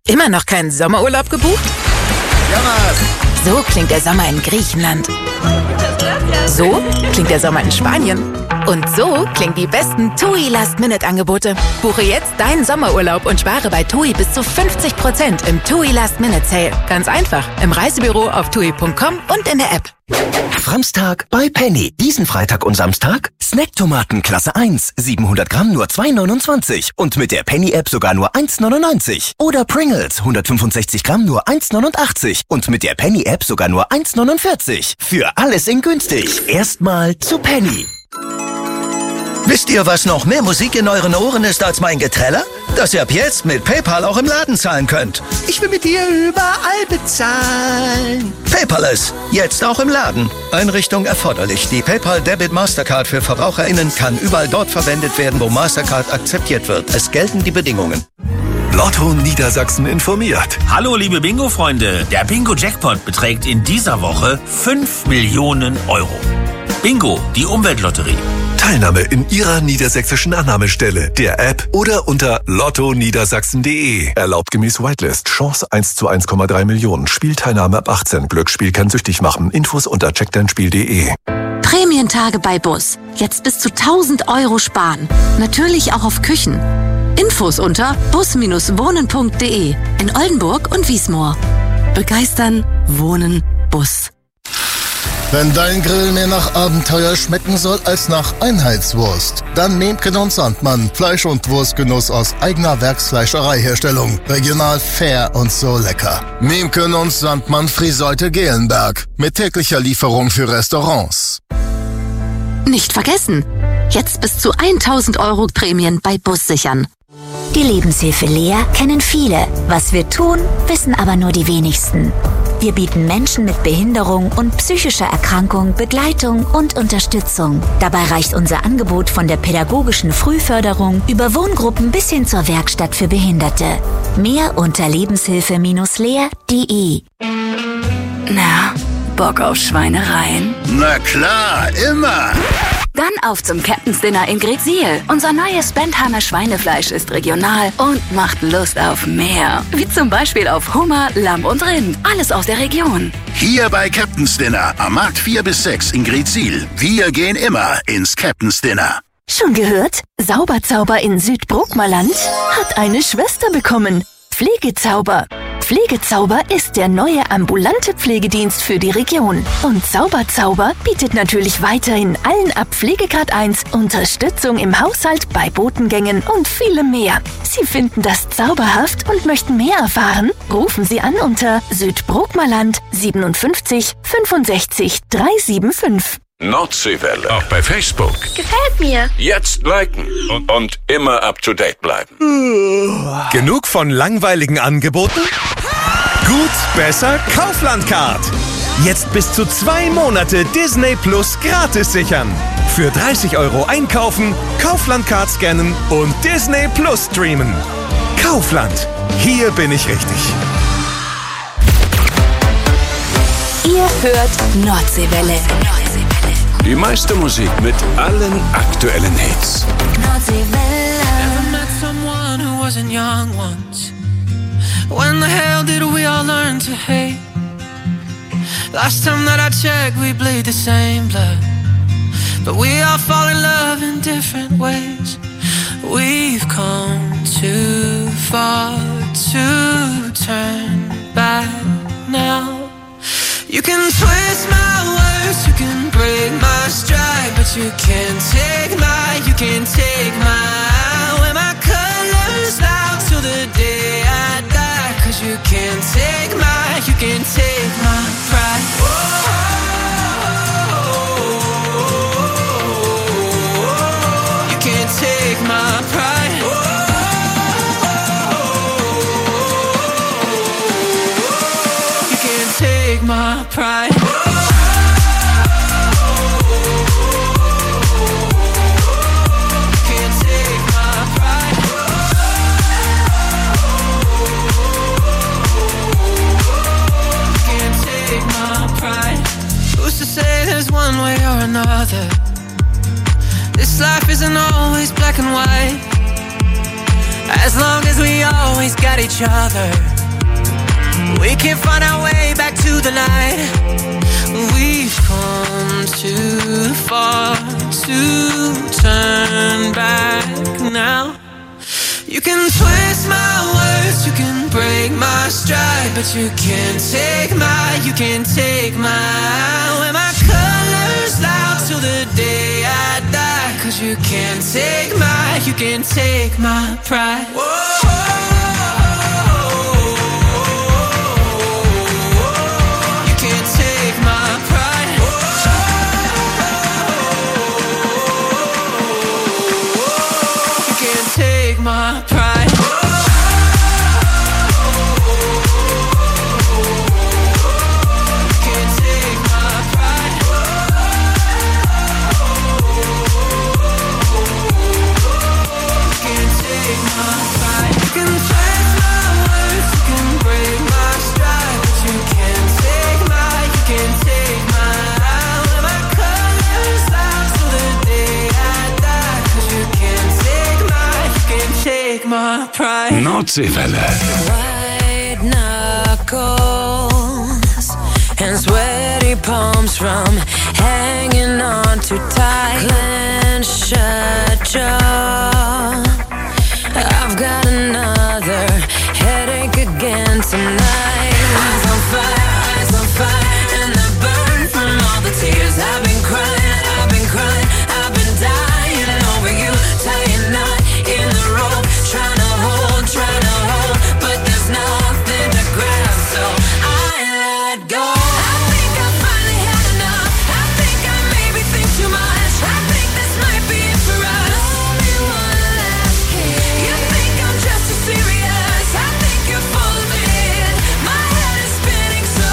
Immer noch keinen Sommerurlaub gebucht? So klingt der Sommer in Griechenland. So klingt der Sommer in Spanien. Und so klingen die besten TUI Last-Minute-Angebote. Buche jetzt deinen Sommerurlaub und spare bei TUI bis zu fünfzig Prozent im TUI Last-Minute-Sale. Ganz einfach. Im Reisebüro auf tui punkt com und in der App. Samstag bei Penny. Diesen Freitag und Samstag Snacktomaten Klasse eins. siebenhundert Gramm nur zwei neunundzwanzig. Und mit der Penny-App sogar nur eins neunundneunzig. Oder Pringles. hundertfünfundsechzig Gramm nur eins neunundachtzig. Und mit der Penny-App sogar nur eins neunundvierzig. Für alles in günstig. Erstmal zu Penny. Wisst ihr, was noch mehr Musik in euren Ohren ist als mein Geträller? Dass ihr ab jetzt mit PayPal auch im Laden zahlen könnt. Ich will mit dir überall bezahlen. Paperless. Jetzt auch im Laden. Einrichtung erforderlich. Die PayPal Debit Mastercard für VerbraucherInnen kann überall dort verwendet werden, wo Mastercard akzeptiert wird. Es gelten die Bedingungen. Lotto Niedersachsen informiert. Hallo liebe Bingo-Freunde. Der Bingo-Jackpot beträgt in dieser Woche fünf Millionen Euro. Bingo, die Umweltlotterie. Teilnahme in Ihrer niedersächsischen Annahmestelle, der App oder unter lotto niedersachsen punkt de. Erlaubt gemäß Whitelist. Chance eins zu eins Komma drei Millionen. Spielteilnahme ab achtzehn. Glücksspiel kann süchtig machen. Infos unter check dein spiel punkt de. Prämientage bei Bus. Jetzt bis zu tausend Euro sparen. Natürlich auch auf Küchen. Infos unter bus Bindestrich wohnen punkt de. In Oldenburg und Wiesmoor. Begeistern, wohnen, Bus. Wenn dein Grill mehr nach Abenteuer schmecken soll als nach Einheitswurst, dann Memken und Sandmann. Fleisch- und Wurstgenuss aus eigener Werksfleischereiherstellung. Regional, fair und so lecker. Memken und Sandmann Friseute Gelenberg. Mit täglicher Lieferung für Restaurants. Nicht vergessen, jetzt bis zu tausend Euro Prämien bei Bus sichern. Die Lebenshilfe Lea kennen viele. Was wir tun, wissen aber nur die wenigsten. Wir bieten Menschen mit Behinderung und psychischer Erkrankung Begleitung und Unterstützung. Dabei reicht unser Angebot von der pädagogischen Frühförderung über Wohngruppen bis hin zur Werkstatt für Behinderte. Mehr unter lebenshilfe lea punkt de. Na, Bock auf Schweinereien? Na klar, immer. Dann auf zum Captain's Dinner in Greetsiel. Unser neues Bentheimer Schweinefleisch ist regional und macht Lust auf mehr. Wie zum Beispiel auf Hummer, Lamm und Rind. Alles aus der Region. Hier bei Captain's Dinner am Markt vier bis sechs in Greetsiel. Wir gehen immer ins Captain's Dinner. Schon gehört? Sauberzauber in Südbrookmerland hat eine Schwester bekommen. Pflegezauber. Pflegezauber ist der neue ambulante Pflegedienst für die Region. Und Sauberzauber bietet natürlich weiterhin allen ab Pflegegrad eins Unterstützung im Haushalt, bei Botengängen und vielem mehr. Sie finden das zauberhaft und möchten mehr erfahren? Rufen Sie an unter Südbrookmerland siebenundfünfzig fünfundsechzig dreihundertfünfundsiebzig. Nordseewelle. Auch bei Facebook. Gefällt mir. Jetzt liken und, und immer up to date bleiben. Genug von langweiligen Angeboten? Gut, besser, Kaufland-Card. Jetzt bis zu zwei Monate Disney Plus gratis sichern. Für dreißig Euro einkaufen, Kaufland-Card scannen und Disney Plus streamen. Kaufland. Hier bin ich richtig. Ihr hört Nordseewelle. Die meiste Musik mit allen aktuellen Hits. Never met someone who wasn't young once. When the hell did we all learn to hate? Last time that I checked, we bleed the same blood. But we all fall in love in different ways. We've come too far to turn back now. You can twist my words, you can break my stride, but you can't take my, you can't take my, wear my colors out till the day I die. Cause you can't take my, you can't take my pride. You can't take my pride. You can't take my pride. Who's to say there's one way or another? This life isn't always black and white. As long as we always got each other. We can't find our way back to the light. We've come too far to turn back now. You can twist my words, you can break my stride, but you can't take my, you can't take my, wear my colors loud till the day I die. Cause you can't take my, you can't take my pride. Whoa. My pride. Can't take my pride. Can't take my pride. You can twist my words, you can break my stride, but you can't take my, you can't take my, wear my colors out till the day I die. Cause you can't take my, you can't take my pride. Nordseewelle. White knuckles and sweaty palms from hanging on too tight. Clenched shut jaw. I've got another headache again tonight. Eyes on fire, eyes on fire, and the burn from all the tears I've been crying, I've been crying, I've been dying over you, tying knot in the rope, trying to hold, trying to hold, but there's nothing to grab, so I let go. I think I finally had enough. I think I maybe think too much. I think this might be it for us. Only one last kiss. You think I'm just too serious? I think you're full of it. My head is spinning so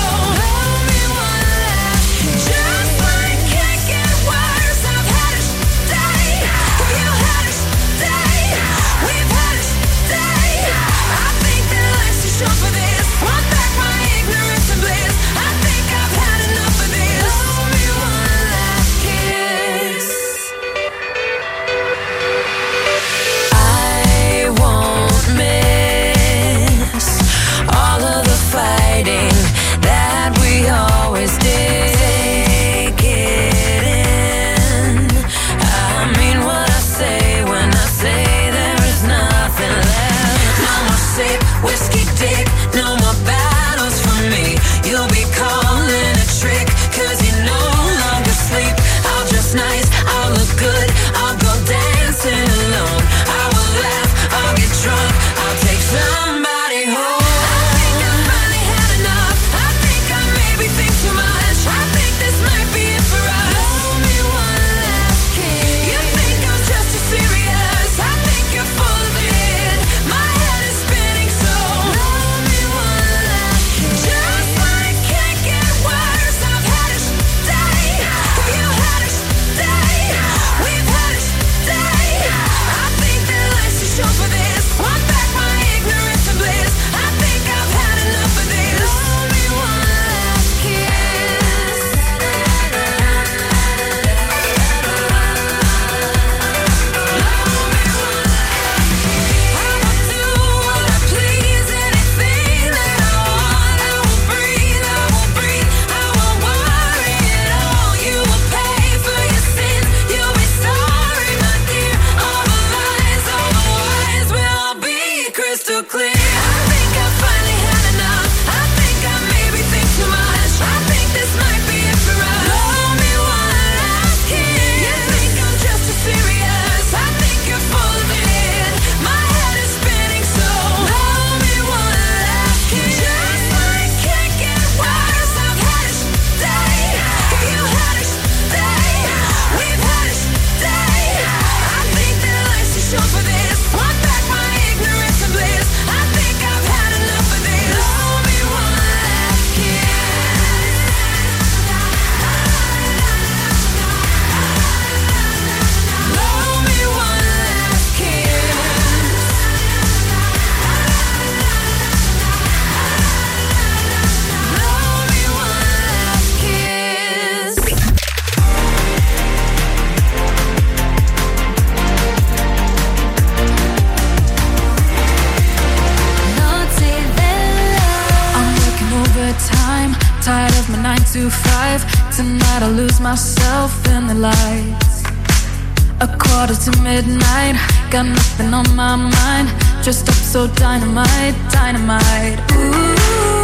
tired of my nine to five. Tonight I lose myself in the lights. A quarter to midnight, got nothing on my mind. Dressed up so dynamite, dynamite. Ooh,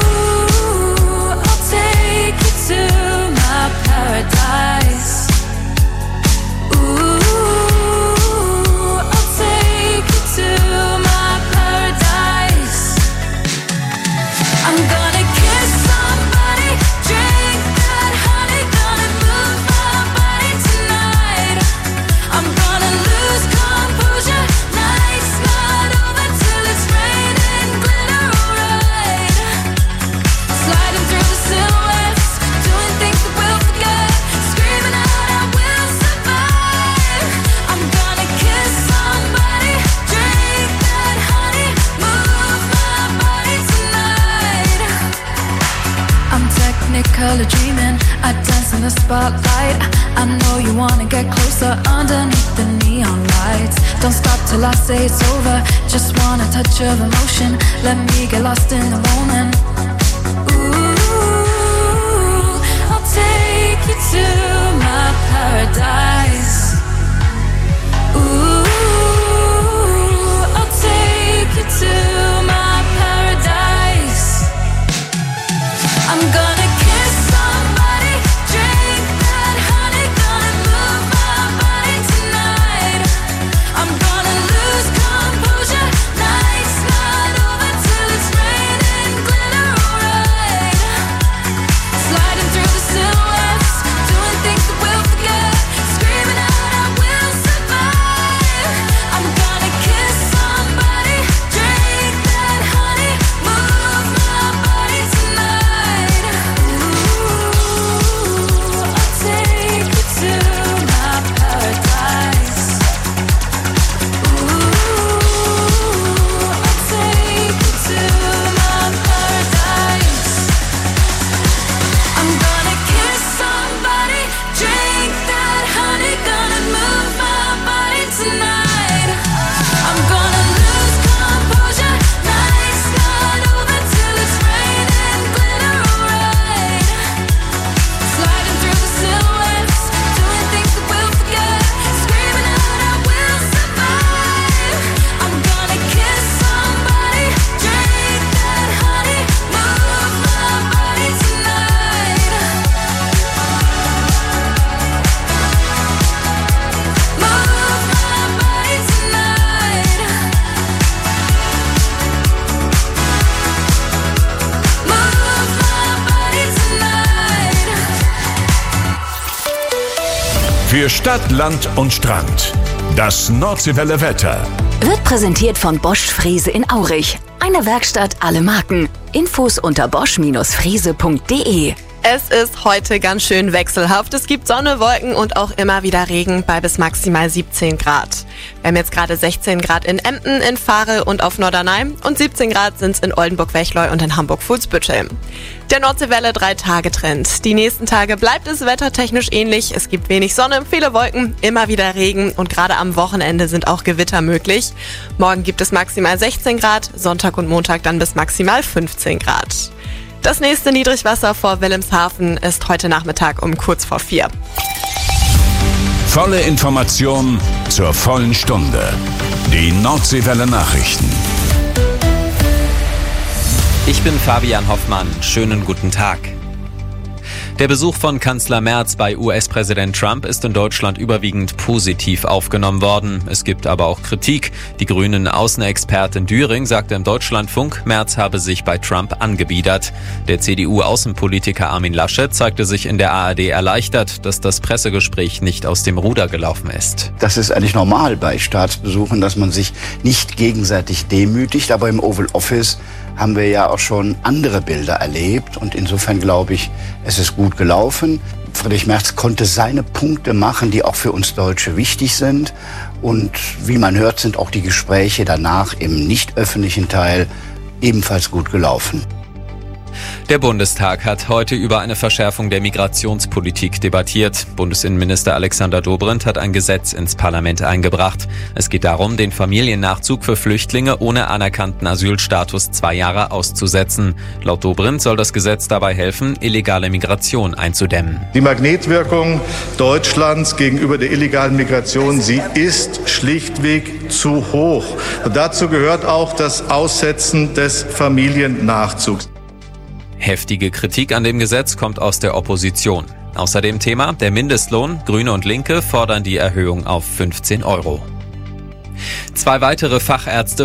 I'll take you to my paradise. Ooh, I'll take you to my paradise. I'm gonna kiss somebody, drink that honey, gonna move my body tonight. I'm gonna lose composure, night's not over till it's raining glitter, alright. Sliding through the silhouettes, doing things that we'll forget, screaming out I will survive. I'm gonna kiss somebody, drink that honey, move my body tonight. I'm technically dreaming, I dance in the spotlight. I know you wanna get closer underneath the neon lights. Don't stop till I say it's over, just want a touch of emotion. Let me get lost in the moment. Ooh, I'll take you to my paradise. Ooh, I'll take you to my paradise. I'm gonna kiss somebody, drink that honey, gonna move my body tonight. I'm gonna lose composure, night's not over till it's raining glitter, alright. Sliding through the silhouettes, doing things that we'll forget, screaming out I will survive. I'm gonna kiss somebody, drink that honey, move my body tonight. Ooh, I'll take you to my paradise. Ooh, I'll take you to my paradise. I'm gonna kiss somebody, drink that honey, gonna move my body tonight. I'm gonna lose composure, night's not over till it's raining glitter, alright. Sliding through the silhouettes, doing things that we'll forget, screaming out I will survive. I'm gonna kiss somebody, drink that honey, move my body tonight. Move my body tonight. Move my body tonight. Für Stadt, Land und Strand. Das Nordseewelle Wetter. Wird präsentiert von Bosch Frese in Aurich. Eine Werkstatt, alle Marken. Infos unter bosch Bindestrich frese punkt de. Es ist heute ganz schön wechselhaft. Es gibt Sonne, Wolken und auch immer wieder Regen bei bis maximal siebzehn Grad. Wir haben jetzt gerade sechzehn Grad in Emden, in Fahre und auf Norderney und siebzehn Grad sind es in Oldenburg-Wechleu und in Hamburg-Fuhlsbüttel. Der Nordseewelle drei Tage Trend. Die nächsten Tage bleibt es wettertechnisch ähnlich. Es gibt wenig Sonne, viele Wolken, immer wieder Regen und gerade am Wochenende sind auch Gewitter möglich. Morgen gibt es maximal sechzehn Grad, Sonntag und Montag dann bis maximal fünfzehn Grad. Das nächste Niedrigwasser vor Wilhelmshaven ist heute Nachmittag um kurz vor vier. Volle Information zur vollen Stunde. Die Nordseewelle Nachrichten. Ich bin Fabian Hoffmann. Schönen guten Tag. Der Besuch von Kanzler Merz bei U S-Präsident Trump ist in Deutschland überwiegend positiv aufgenommen worden. Es gibt aber auch Kritik. Die grünen Außenexpertin Düring sagte im Deutschlandfunk, Merz habe sich bei Trump angebiedert. Der C D U-Außenpolitiker Armin Laschet zeigte sich in der A R D erleichtert, dass das Pressegespräch nicht aus dem Ruder gelaufen ist. Das ist eigentlich normal bei Staatsbesuchen, dass man sich nicht gegenseitig demütigt. Aber im Oval Office haben wir ja auch schon andere Bilder erlebt. Und insofern glaube ich, es ist gut gelaufen. Friedrich Merz konnte seine Punkte machen, die auch für uns Deutsche wichtig sind. Und wie man hört, sind auch die Gespräche danach im nicht öffentlichen Teil ebenfalls gut gelaufen. Der Bundestag hat heute über eine Verschärfung der Migrationspolitik debattiert. Bundesinnenminister Alexander Dobrindt hat ein Gesetz ins Parlament eingebracht. Es geht darum, den Familiennachzug für Flüchtlinge ohne anerkannten Asylstatus zwei Jahre auszusetzen. Laut Dobrindt soll das Gesetz dabei helfen, illegale Migration einzudämmen. Die Magnetwirkung Deutschlands gegenüber der illegalen Migration, sie ist schlichtweg zu hoch. Und dazu gehört auch das Aussetzen des Familiennachzugs. Heftige Kritik an dem Gesetz kommt aus der Opposition. Außerdem Thema der Mindestlohn. Grüne und Linke fordern die Erhöhung auf fünfzehn Euro. Zwei weitere Fachärzte